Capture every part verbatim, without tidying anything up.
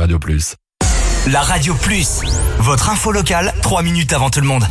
Radio Plus. La Radio Plus, votre info locale, trois minutes avant tout le monde.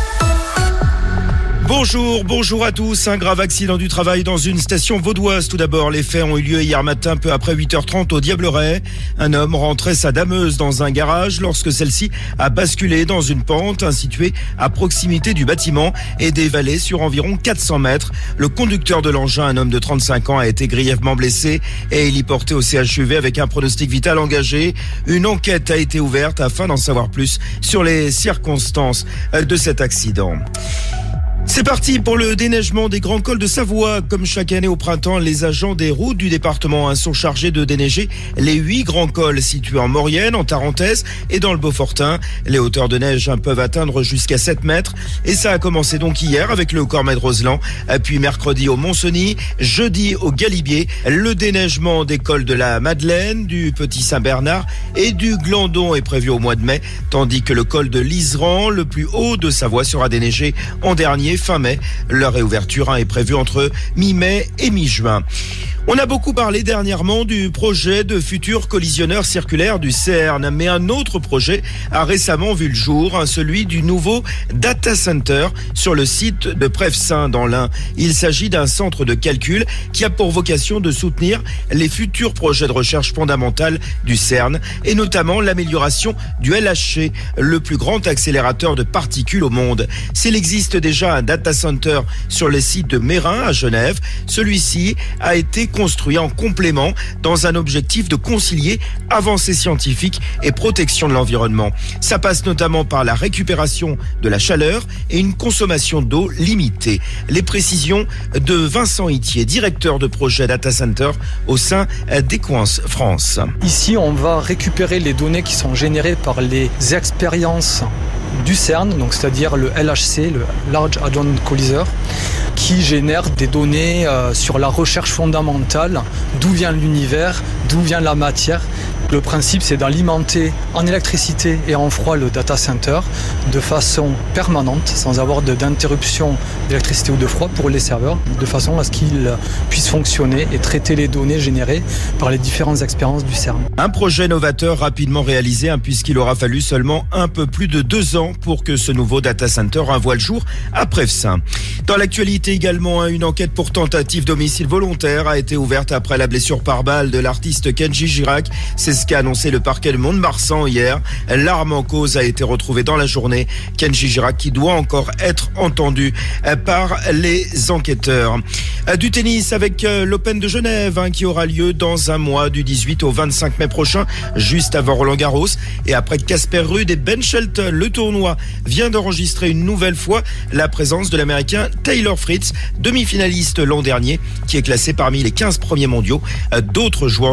Bonjour, bonjour à tous. Un grave accident du travail dans une station vaudoise. Tout d'abord, les faits ont eu lieu hier matin, peu après huit heures trente au Diableret. Un homme rentrait sa dameuse dans un garage lorsque celle-ci a basculé dans une pente située à proximité du bâtiment et dévalé sur environ quatre cents mètres. Le conducteur de l'engin, un homme de trente-cinq ans, a été grièvement blessé et il est porté au C H U V avec un pronostic vital engagé. Une enquête a été ouverte afin d'en savoir plus sur les circonstances de cet accident. C'est parti pour le déneigement des grands cols de Savoie. Comme chaque année au printemps, les agents des routes du département sont chargés de déneiger les huit grands cols situés en Maurienne, en Tarentaise et dans le Beaufortin. Les hauteurs de neige peuvent atteindre jusqu'à sept mètres et ça a commencé donc hier avec le Cormet de Roseland, puis mercredi au Mont-Cenis, jeudi au Galibier. Le déneigement des cols de la Madeleine, du Petit Saint-Bernard et du Glandon est prévu au mois de mai, tandis que le col de l'Iseran, le plus haut de Savoie, sera déneigé en dernier fin mai. Leur réouverture est prévue entre mi-mai et mi-juin. On a beaucoup parlé dernièrement du projet de futur collisionneur circulaire du CERN, mais un autre projet a récemment vu le jour, celui du nouveau data center sur le site de Prevessin dans l'Ain. Il s'agit d'un centre de calcul qui a pour vocation de soutenir les futurs projets de recherche fondamentale du CERN et notamment l'amélioration du L H C, le plus grand accélérateur de particules au monde. S'il existe déjà un data center sur le site de Mérin à Genève, celui-ci a été construit en complément dans un objectif de concilier avancées scientifiques et protection de l'environnement. Ça passe notamment par la récupération de la chaleur et une consommation d'eau limitée. Les précisions de Vincent Itier, directeur de projet Data Center au sein d'Equans France. Ici, on va récupérer les données qui sont générées par les expériences du CERN, donc c'est-à-dire le L H C, le Large Hadron Collider, qui génère des données euh, sur la recherche fondamentale, d'où vient l'univers, d'où vient la matière. Le principe, c'est d'alimenter en électricité et en froid le data center de façon permanente, sans avoir de, d'interruption d'électricité ou de froid pour les serveurs, de façon à ce qu'ils puissent fonctionner et traiter les données générées par les différentes expériences du CERN. Un projet novateur rapidement réalisé, hein, puisqu'il aura fallu seulement un peu plus de deux ans pour que ce nouveau data center voie le jour à Prevessin. Dans l'actualité également, hein, une enquête pour tentative d'homicide volontaire a été ouverte après la blessure par balle de l'artiste Kenji Girac. C'est ce qu'a annoncé le parquet de Mont-de-Marsan hier. L'arme en cause a été retrouvée dans la journée. Kenji Girac qui doit encore être entendu par les enquêteurs. Du tennis avec l'Open de Genève, hein, qui aura lieu dans un mois du dix-huit au vingt-cinq mai prochain, juste avant Roland-Garros. Et après Casper Ruud et Ben Shelton, le tournoi vient d'enregistrer une nouvelle fois la présence de l'Américain Taylor Fritz, demi-finaliste l'an dernier, qui est classé parmi les quinze premiers mondiaux. D'autres joueurs